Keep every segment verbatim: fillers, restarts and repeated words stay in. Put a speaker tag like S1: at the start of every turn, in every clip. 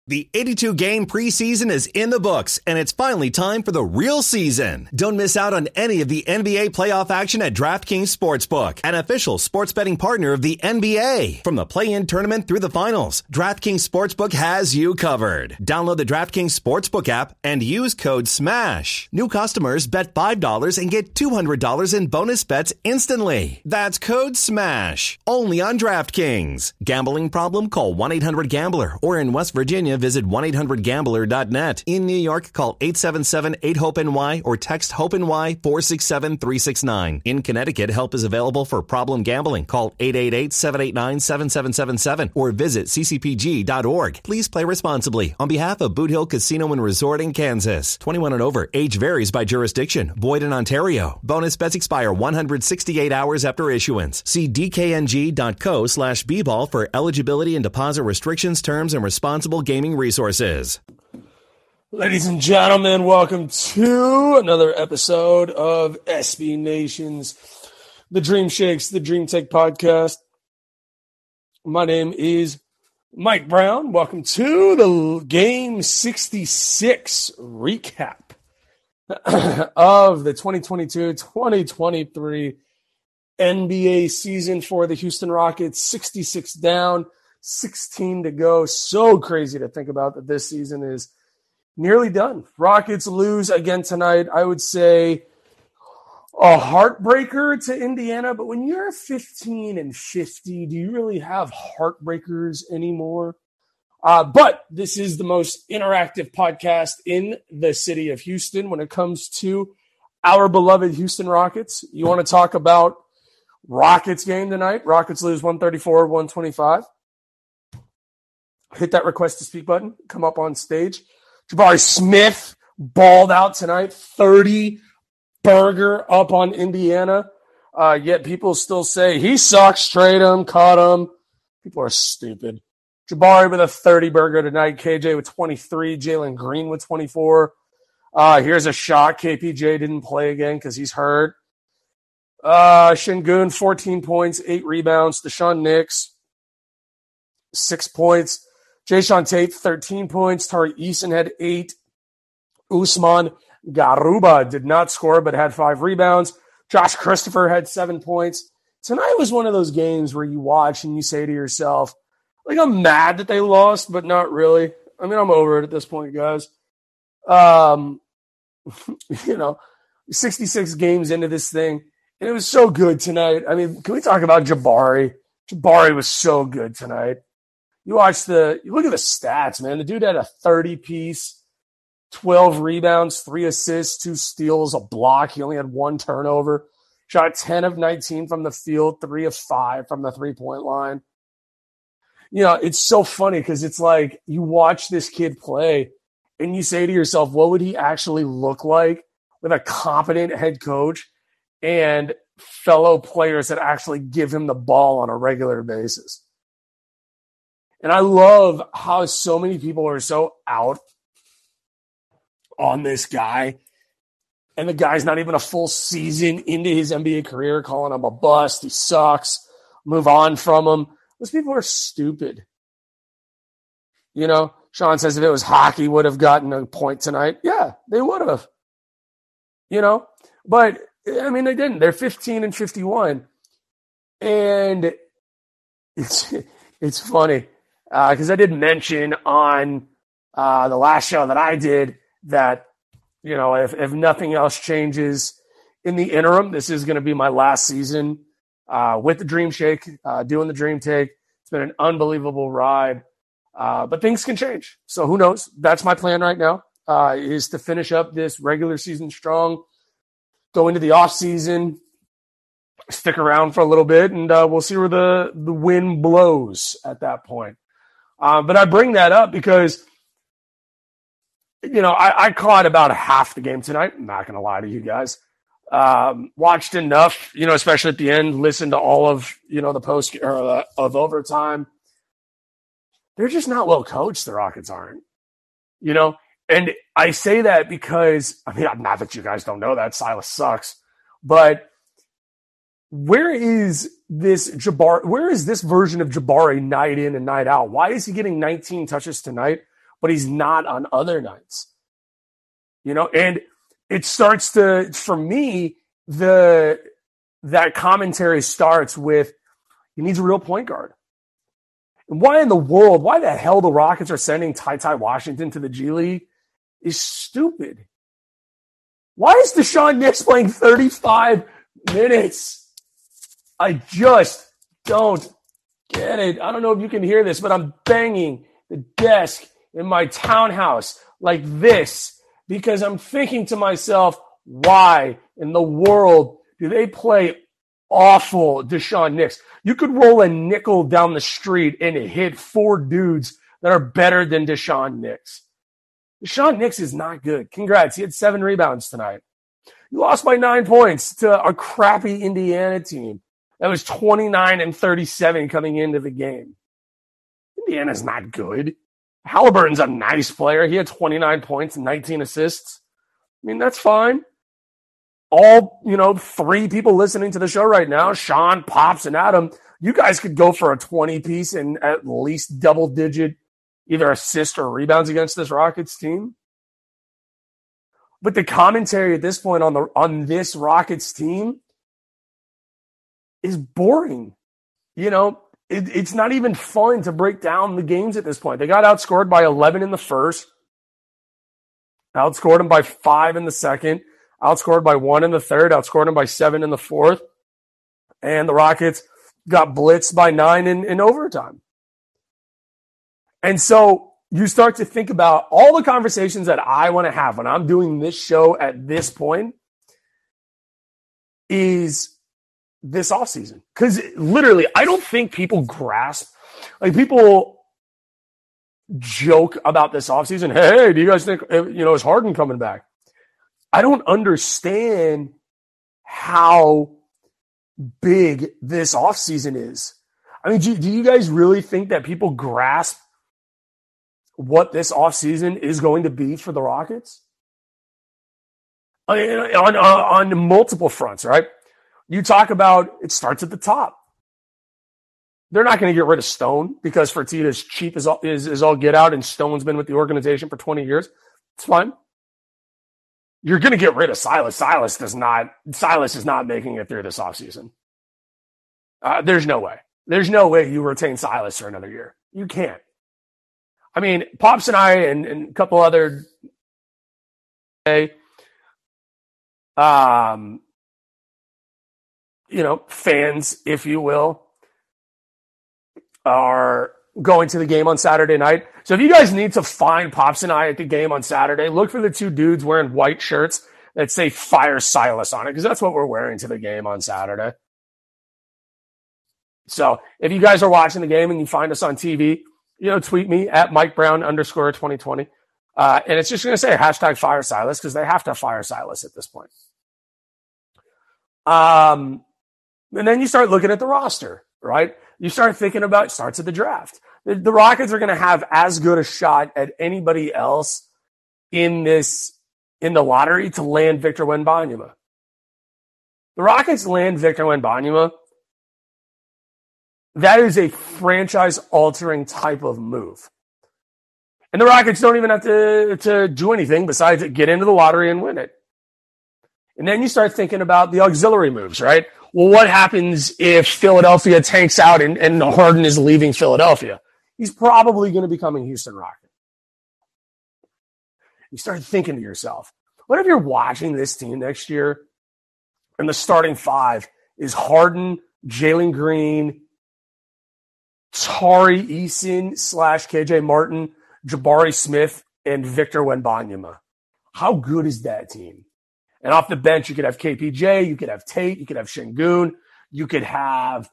S1: The eighty-two game preseason is in the books, and it's finally time for the real season. Don't miss out on any of the N B A playoff action at DraftKings Sportsbook, an official sports betting partner of the N B A. From the play-in tournament through the finals, DraftKings Sportsbook has you covered. Download the DraftKings Sportsbook app and use code SMASH. New customers bet five dollars and get two hundred dollars in bonus bets instantly. That's code SMASH. Only on DraftKings. Gambling problem? Call one eight hundred gambler, or in West Virginia, visit one eight hundred gambler dot net. In New York, call eight seven seven eight hope N Y or text HOPE-NY four six seven three six nine. In Connecticut, help is available for problem gambling. Call eight eight eight seven eight nine seven seven seven seven or visit c c p g dot org. Please play responsibly. On behalf of Boot Hill Casino and Resort in Kansas. twenty-one and over. Age varies by jurisdiction. Void in Ontario. Bonus bets expire one hundred sixty-eight hours after issuance. See d k n g dot co slash b ball for eligibility and deposit restrictions, terms, and responsible gaming resources.
S2: Ladies and gentlemen, welcome to another episode of S B Nation's The Dream Shakes, The Dream Take podcast. My name is Mike Brown. Welcome to the Game sixty-six recap of the twenty twenty-two twenty twenty-three N B A season for the Houston Rockets. sixty-six down, sixteen to go. So crazy to think about that this season is nearly done. Rockets lose again tonight. I would say a heartbreaker to Indiana, but when you're fifteen and fifty, do you really have heartbreakers anymore? Uh, but this is the most interactive podcast in the city of Houston when it comes to our beloved Houston Rockets. You want to talk about Rockets game tonight? Rockets lose one thirty-four to one twenty-five. Hit that request to speak button. Come up on stage. Jabari Smith balled out tonight. thirty burger up on Indiana. Uh, yet people still say he sucks. Trade him. Cut him. People are stupid. Jabari with a thirty burger tonight. K J with twenty-three. Jalen Green with twenty-four. Uh, here's a shot. K P J didn't play again because he's hurt. Uh, Şengün, fourteen points, eight rebounds. Deshaun Nix, six points. Jae'Sean Tate, thirteen points. Tari Eason had eight. Usman Garuba did not score, but had five rebounds. Josh Christopher had seven points. Tonight was one of those games where you watch and you say to yourself, like, I'm mad that they lost, but not really. I mean, I'm over it at this point, guys. Um, you know, sixty-six games into this thing, and it was so good tonight. I mean, can we talk about Jabari? Jabari was so good tonight. You watch the, you look at the stats, man. The dude had a thirty-piece, twelve rebounds, three assists, two steals, a block. He only had one turnover. Shot ten of nineteen from the field, three of five from the three-point line. You know, it's so funny because it's like you watch this kid play and you say to yourself, what would he actually look like with a competent head coach and fellow players that actually give him the ball on a regular basis? And I love how so many people are so out on this guy. And the guy's not even a full season into his N B A career, calling him a bust. He sucks. Move on from him. Those people are stupid. You know, Sean says if it was hockey, would have gotten a point tonight. Yeah, they would have. You know, but, I mean, they didn't. They're fifteen and fifty-one. And it's, it's funny. Because uh, I did mention on uh, the last show that I did that, you know, if, if nothing else changes in the interim, this is going to be my last season uh, with the Dream Shake, uh, doing the Dream Take. It's been an unbelievable ride, uh, but things can change. So who knows? That's my plan right now, uh, is to finish up this regular season strong, go into the off season, stick around for a little bit, and uh, we'll see where the, the wind blows at that point. Uh, but I bring that up because, you know, I, I caught about half the game tonight. I'm not going to lie to you guys. Um, watched enough, you know, especially at the end, listened to all of, you know, the post or uh, of overtime. They're just not well coached. The Rockets aren't, you know, and I say that because, I mean, not that you guys don't know that Silas sucks, but where is this Jabari? Where is this version of Jabari night in and night out? Why is he getting nineteen touches tonight, but he's not on other nights. You know, and it starts to, for me, the that commentary starts with he needs a real point guard. And why in the world, why the hell the Rockets are sending Ty Ty Washington to the G League is stupid. Why is Deshaun Nix playing thirty-five minutes? I just don't get it. I don't know if you can hear this, but I'm banging the desk in my townhouse like this because I'm thinking to myself, why in the world do they play awful Deshaun Nix? You could roll a nickel down the street and hit four dudes that are better than Deshaun Nix. Deshaun Nix is not good. Congrats. He had seven rebounds tonight. You lost by nine points to a crappy Indiana team that was twenty-nine and thirty-seven coming into the game. Indiana's not good. Halliburton's a nice player. He had twenty-nine points and nineteen assists. I mean, that's fine. All, you know, three people listening to the show right now, Sean, Pops, and Adam, you guys could go for a twenty-piece and at least double-digit either assists or rebounds against this Rockets team. But the commentary at this point on the on this Rockets team is boring. You know, it, it's not even fun to break down the games at this point. They got outscored by eleven in the first, outscored them by five in the second, outscored by one in the third, outscored them by seven in the fourth, and the Rockets got blitzed by nine in, in overtime. And so you start to think about all the conversations that I want to have when I'm doing this show at this point is this offseason. Because literally, I don't think people grasp, like people joke about this offseason. Hey, do you guys think, you know, is Harden coming back? I don't understand how big this offseason is. I mean, do, do you guys really think that people grasp what this offseason is going to be for the Rockets? I mean, on, on, on multiple fronts, right? You talk about it starts at the top. They're not going to get rid of Stone because Fertitta's cheap as all, is, is all get out, and Stone's been with the organization for twenty years. It's fine. You're going to get rid of Silas. Silas does not. Silas is not making it through this offseason. Uh, there's no way. There's no way you retain Silas for another year. You can't. I mean, Pops and I and, and a couple other um, you know, fans, if you will, are going to the game on Saturday night. So if you guys need to find Pops and I at the game on Saturday, look for the two dudes wearing white shirts that say Fire Silas on it, because that's what we're wearing to the game on Saturday. So if you guys are watching the game and you find us on T V, you know, tweet me at Mike Brown underscore twenty twenty. Uh, and it's just going to say hashtag Fire Silas because they have to fire Silas at this point. Um, and then you start looking at the roster, right? You start thinking about it starts at the draft. The, the Rockets are going to have as good a shot at anybody else in this, in the lottery to land Victor Wembanyama. The Rockets land Victor Wembanyama. That is a franchise-altering type of move. And the Rockets don't even have to, to do anything besides get into the lottery and win it. And then you start thinking about the auxiliary moves, right? Well, what happens if Philadelphia tanks out and, and Harden is leaving Philadelphia? He's probably going to become a Houston Rocket. You start thinking to yourself, what if you're watching this team next year and the starting five is Harden, Jalen Green, Tari Eason slash K J Martin, Jabari Smith, and Victor Wembanyama? How good is that team? And off the bench, you could have K P J, you could have Tate, you could have Şengün, you could have,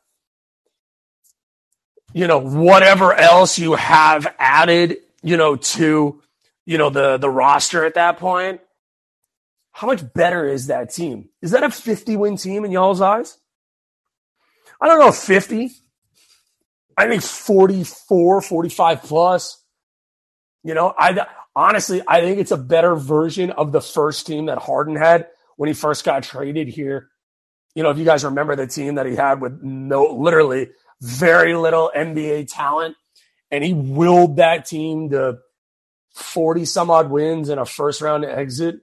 S2: you know, whatever else you have added, you know, to, you know, the, the roster at that point. How much better is that team? Is that a fifty-win team in y'all's eyes? I don't know, fifty. I think forty-four, forty-five plus. You know, I honestly, I think it's a better version of the first team that Harden had when he first got traded here. You know, if you guys remember the team that he had with no, literally very little N B A talent, and he willed that team to forty some odd wins and a first round exit.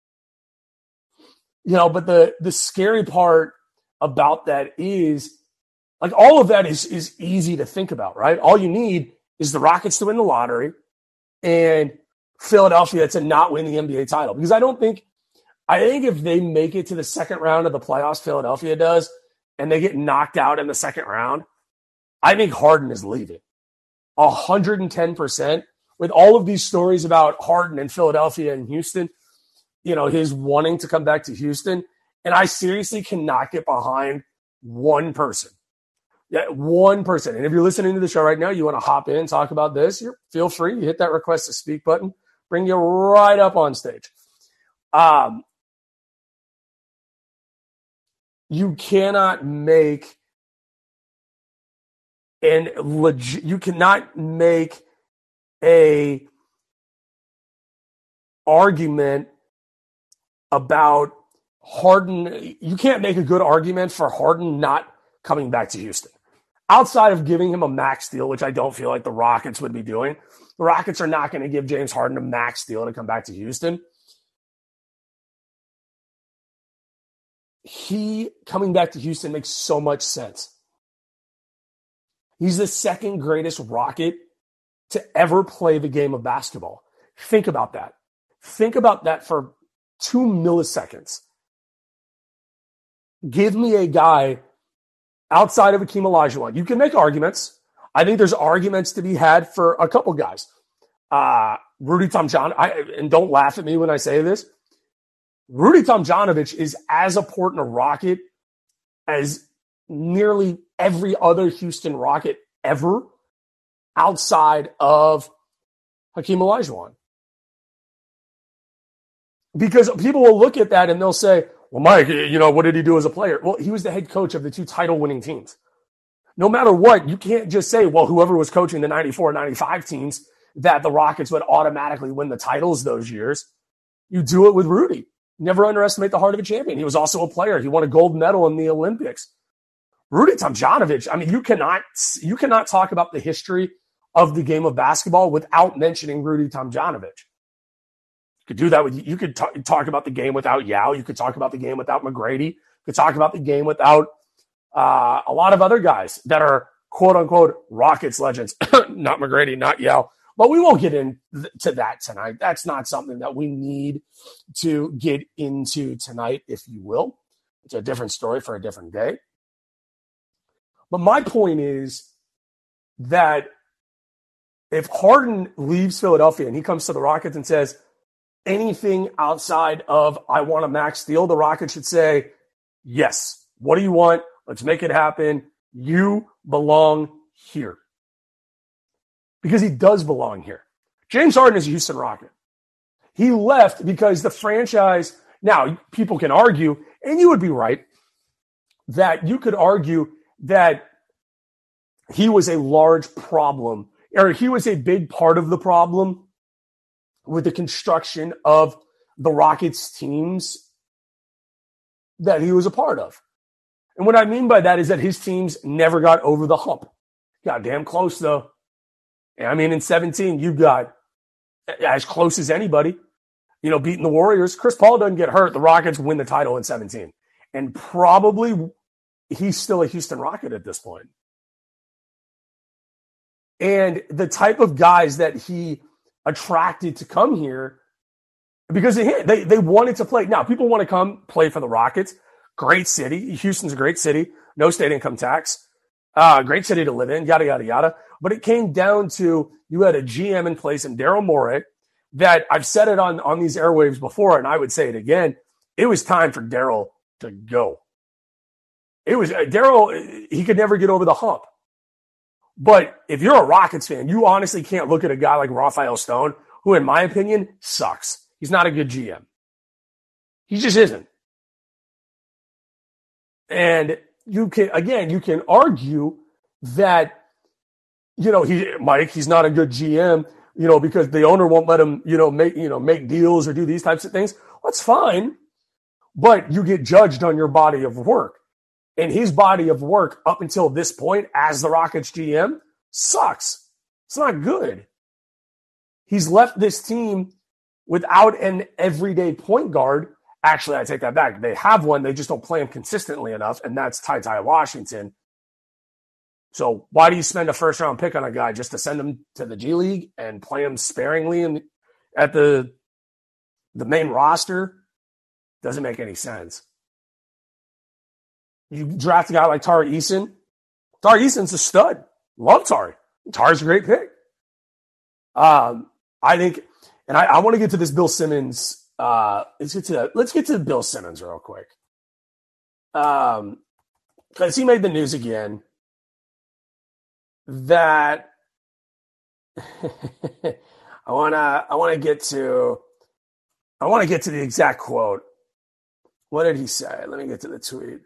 S2: You know, but the the scary part about that is, like, all of that is is easy to think about, right? All you need is the Rockets to win the lottery and Philadelphia to not win the N B A title. Because I don't think, I think if they make it to the second round of the playoffs, Philadelphia does, and they get knocked out in the second round, I think Harden is leaving. one hundred ten percent. With all of these stories about Harden and Philadelphia and Houston, you know, his wanting to come back to Houston, and I seriously cannot get behind one person. Yeah, one person. And if you're listening to the show right now, you want to hop in and talk about this, you're, feel free. You hit that request to speak button, bring you right up on stage. Um, you cannot make and legit, you cannot make a argument about Harden. You can't make a good argument for Harden not coming back to Houston. Outside of giving him a max deal, which I don't feel like the Rockets would be doing. The Rockets are not going to give James Harden a max deal to come back to Houston. He coming back to Houston makes so much sense. He's the second greatest Rocket to ever play the game of basketball. Think about that. Think about that for two milliseconds. Give me a guy outside of Hakeem Olajuwon. You can make arguments. I think there's arguments to be had for a couple guys. Uh, Rudy Tomjanovich, I, and don't laugh at me when I say this, Rudy Tomjanovich is as important a Rocket as nearly every other Houston Rocket ever outside of Hakeem Olajuwon. Because people will look at that and they'll say, well, Mike, you know, what did he do as a player? Well, he was the head coach of the two title-winning teams. No matter what, you can't just say, well, whoever was coaching the ninety-four ninety-five teams, that the Rockets would automatically win the titles those years. You do it with Rudy. Never underestimate the heart of a champion. He was also a player. He won a gold medal in the Olympics. Rudy Tomjanovich, I mean, you cannot, you cannot talk about the history of the game of basketball without mentioning Rudy Tomjanovich. You could do that with, you could t- talk about the game without Yao. You could talk about the game without McGrady. You could talk about the game without uh, a lot of other guys that are quote unquote Rockets legends. Not McGrady, not Yao. But we won't get into that tonight. That's not something that we need to get into tonight, if you will. It's a different story for a different day. But my point is that if Harden leaves Philadelphia and he comes to the Rockets and says anything outside of I want a max deal, the Rockets should say, yes, what do you want? Let's make it happen. You belong here. Because he does belong here. James Harden is a Houston Rocket. He left because the franchise, now people can argue, and you would be right, that you could argue that he was a large problem, or he was a big part of the problem with the construction of the Rockets teams that he was a part of. And what I mean by that is that his teams never got over the hump. Got damn close, though. I mean, in seventeen, you got as close as anybody, you know, beating the Warriors. Chris Paul doesn't get hurt. The Rockets win the title in seventeen. And probably he's still a Houston Rocket at this point. And the type of guys that he attracted to come here, because of him, they, they wanted to play. Now, people want to come play for the Rockets. Great city. Houston's a great city. No state income tax. Uh, great city to live in, yada, yada, yada. But it came down to you had a G M in place in Daryl Morey that I've said it on, on these airwaves before, and I would say it again. It was time for Daryl to go. It was Daryl, he could never get over the hump. But if you're a Rockets fan, you honestly can't look at a guy like Rafael Stone, who, in my opinion, sucks. He's not a good G M. He just isn't. And you can, again, you can argue that, you know, he, Mike, he's not a good G M, you know, because the owner won't let him, you know, make, you know, make deals or do these types of things. That's fine. But you get judged on your body of work. And his body of work up until this point as the Rockets G M sucks. It's not good. he's left this team without an everyday point guard. Actually, I take that back. They have one. They just don't play him consistently enough, and that's Ty Ty Washington. So why do you spend a first-round pick on a guy just to send him to the G League and play him sparingly in, at the, the main roster? Doesn't make any sense. You draft a guy like Tari Eason. Tari Eason's a stud. Love Tari. Tari's a great pick. Um, I think, and I, I want to get to this Bill Simmons. Uh, let's get to let's get to Bill Simmons real quick. Um, because he made the news again that I wanna I wanna get to I want to get to the exact quote. What did he say? Let me get to the tweet.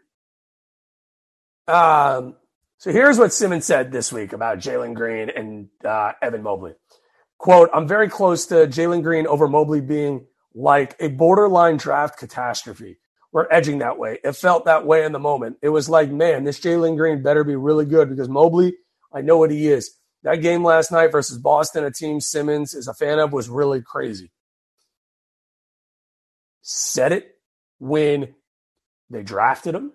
S2: Um, so here's what Simmons said this week about Jalen Green and uh, Evan Mobley. Quote, I'm very close to Jalen Green over Mobley being like a borderline draft catastrophe. We're edging that way. It felt that way in the moment. It was like, man, this Jalen Green better be really good because Mobley, I know what he is. That game last night versus Boston, a team Simmons is a fan of, was really crazy. Said it when they drafted him.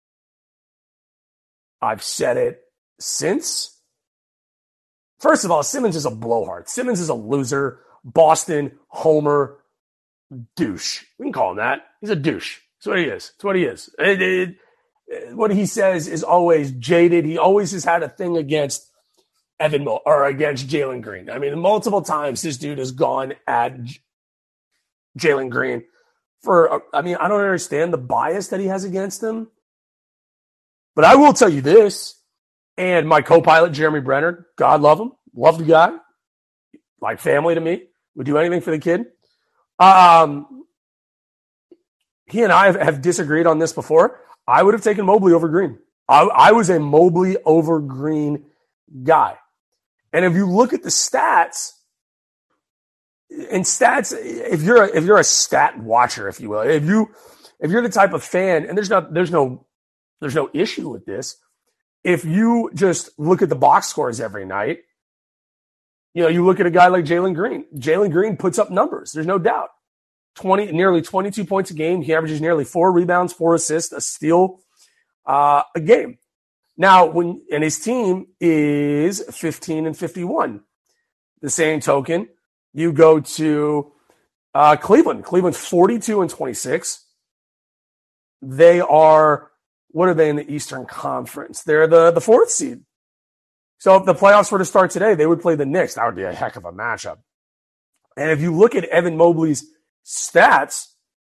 S2: I've said it since. First of all, Simmons is a blowhard. Simmons is a loser, Boston, homer, douche. We can call him that. He's a douche. That's what he is. That's what he is. It, it, what he says is always jaded. He always has had a thing against Evan Mo- or against Jalen Green. I mean, multiple times this dude has gone at J- Jalen Green for, I mean, I don't understand the bias that he has against him. But I will tell you this, and my co-pilot, Jeremy Brenner, God love him, love the guy, like family to me, would do anything for the kid. Um, he and I have, have disagreed on this before. I would have taken Mobley over Green. I, I was a Mobley over Green guy. And if you look at the stats, and stats, if you're a, if you're a stat watcher, if you will, if you if you're the type of fan, and there's not there's no there's no issue with this. If you just look at the box scores every night, you know, you look at a guy like Jalen Green. Jalen Green puts up numbers. There's no doubt. twenty, nearly twenty-two points a game. He averages nearly four rebounds, four assists, a steal uh, a game. Now, when and his team is fifteen and fifty-one. The same token, you go to uh, Cleveland. Cleveland's forty-two and twenty-six. They are. What are they in the Eastern Conference? They're the, the fourth seed. So if the playoffs were to start today, they would play the Knicks. That would be a heck of a matchup. And if you look at Evan Mobley's stats,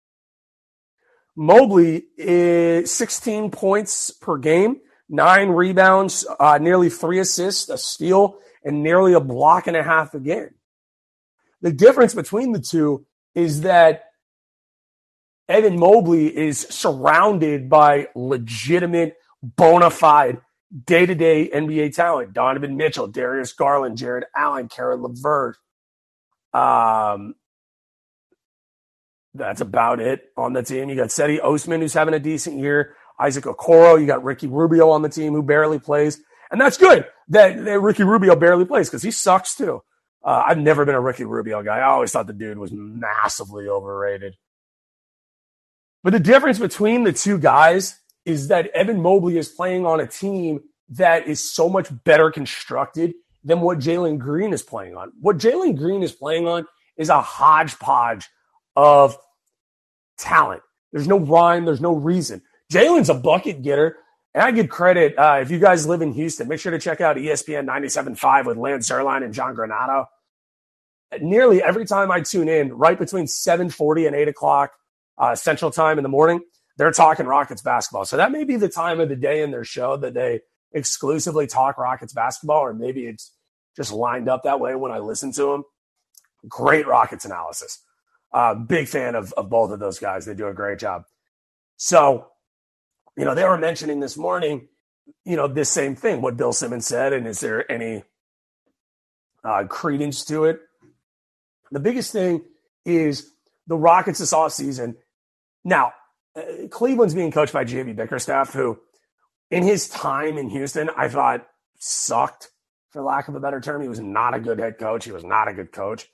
S2: Mobley is sixteen points per game, nine rebounds, uh, nearly three assists, a steal, and nearly a block and a half a game. The difference between the two is that Evan Mobley is surrounded by legitimate, bona fide, day-to-day N B A talent. Donovan Mitchell, Darius Garland, Jared Allen, Karen LeVert. Um, that's about it on the team. You got Seti Osman, who's having a decent year. Isaac Okoro. You got Ricky Rubio on the team, who barely plays. And that's good that, that Ricky Rubio barely plays because he sucks too. Uh, I've never been a Ricky Rubio guy. I always thought the dude was massively overrated. But the difference between the two guys is that Evan Mobley is playing on a team that is so much better constructed than what Jalen Green is playing on. What Jalen Green is playing on is a hodgepodge of talent. There's no rhyme. There's no reason. Jalen's a bucket getter. And I give credit, uh, if you guys live in Houston, make sure to check out E S P N ninety-seven point five with Lance Zierlein and John Granato. Nearly every time I tune in, right between seven forty and eight o'clock, Uh, Central Time in the morning, they're talking Rockets basketball. So that may be the time of the day in their show that they exclusively talk Rockets basketball, or maybe it's just lined up that way when I listen to them. Great Rockets analysis. Uh, big fan of, of both of those guys. They do a great job. So, you know, they were mentioning this morning, you know, this same thing, what Bill Simmons said, and is there any uh, credence to it? The biggest thing is the Rockets this offseason. Now, uh, Cleveland's being coached by J B Bickerstaff, who in his time in Houston, I thought sucked, for lack of a better term. He was not a good head coach. He was not a good coach.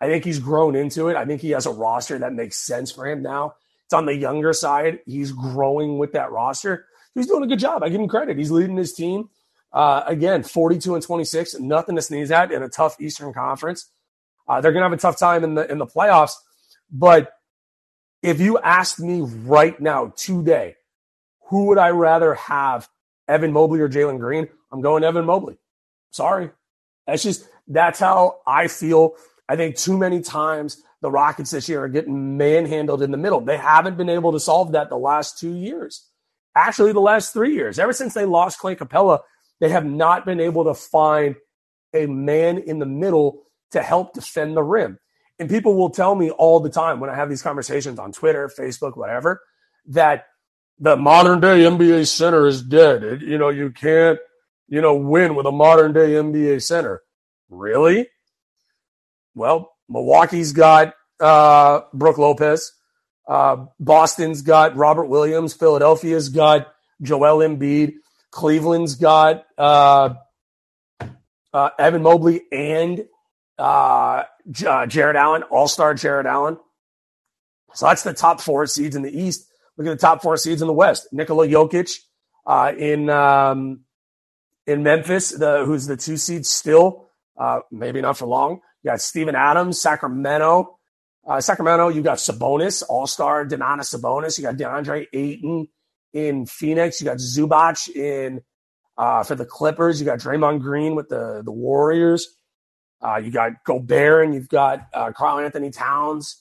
S2: I think he's grown into it. I think he has a roster that makes sense for him now. It's on the younger side. He's growing with that roster. He's doing a good job. I give him credit. He's leading his team. Uh, again, forty-two and twenty-six, nothing to sneeze at in a tough Eastern Conference. Uh, they're going to have a tough time in the in the playoffs. But if you asked me right now, today, who would I rather have, Evan Mobley or Jalen Green? I'm going Evan Mobley. Sorry. That's just, that's how I feel. I think too many times the Rockets this year are getting manhandled in the middle. They haven't been able to solve that the last two years. Actually, the last three years. Ever since they lost Clint Capella, they have not been able to find a man in the middle to help defend the rim. And people will tell me all the time when I have these conversations on Twitter, Facebook, whatever, that the modern day N B A center is dead. It, you know, you can't, you know, win with a modern day N B A center. Really? Well, Milwaukee's got uh, Brook Lopez. Uh, Boston's got Robert Williams. Philadelphia's got Joel Embiid. Cleveland's got uh, uh, Evan Mobley and uh, J- uh, Jared Allen, all-star Jared Allen. So that's the top four seeds in the East. Look at the top four seeds in the West. Nikola Jokic uh, in um, in Memphis, the, who's the two seed still, uh, maybe not for long. You got Steven Adams, Sacramento. Uh, Sacramento, you got Sabonis, all-star Donatas Sabonis. You got DeAndre Ayton in Phoenix. You got Zubac in uh, for the Clippers. You got Draymond Green with the, the Warriors. Uh, you got Gobert, and you've got uh, Karl Anthony Towns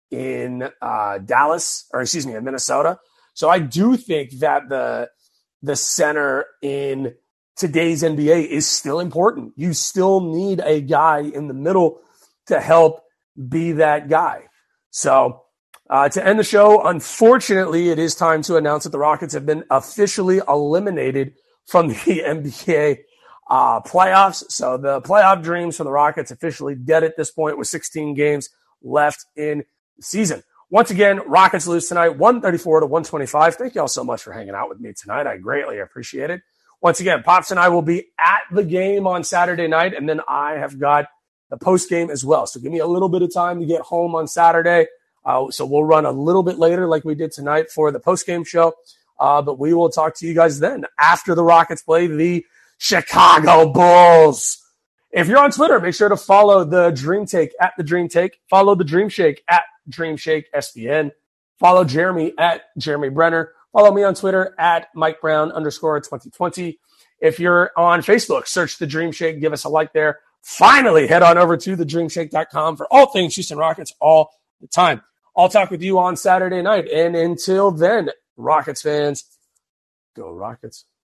S2: in uh, Dallas, or excuse me, in Minnesota. So I do think that the the center in today's N B A is still important. You still need a guy in the middle to help be that guy. So uh, to end the show, unfortunately, it is time to announce that the Rockets have been officially eliminated from the N B A uh, playoffs. So the playoff dreams for the Rockets officially dead at this point with sixteen games left in the season. Once again, Rockets lose tonight, one thirty-four to one twenty-five. Thank you all so much for hanging out with me tonight. I greatly appreciate it. Once again, Pops and I will be at the game on Saturday night, and then I have got the post game as well. So give me a little bit of time to get home on Saturday. Uh, so we'll run a little bit later like we did tonight for the post game show. Uh, but we will talk to you guys then after the Rockets play the Chicago Bulls. If you're on Twitter, make sure to follow the Dream Take at the Dream Take. Follow the Dream Shake at Dream Shake S B N. Follow Jeremy at Jeremy Brenner. Follow me on Twitter at Mike Brown underscore twenty twenty. If you're on Facebook, search the Dream Shake. Give us a like there. Finally, head on over to the dream shake dot com for all things Houston Rockets all the time. I'll talk with you on Saturday night. And until then, Rockets fans, go Rockets.